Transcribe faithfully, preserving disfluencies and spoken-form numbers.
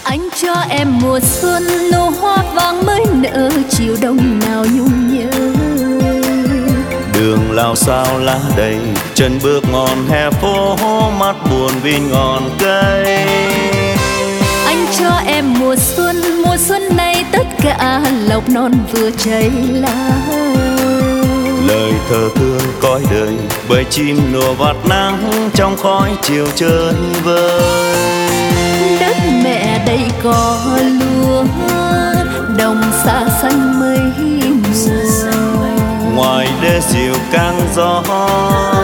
Anh cho em mùa xuân nụ hoa vàng mới nở, chiều đông nào nhung nhớ. Đường lao sao lá đầy, chân bước ngọn hè phố, mắt buồn vì ngọn cây. Anh cho em mùa xuân, mùa xuân này tất cả lộc non vừa chảy lá. Lời thơ thương cõi đời, bầy chim nùa vạt nắng trong khói chiều chơi vơi. Đất mẹ đây có lúa, đồng xa xanh mây mùa. Ngoài đê dịu càng gió,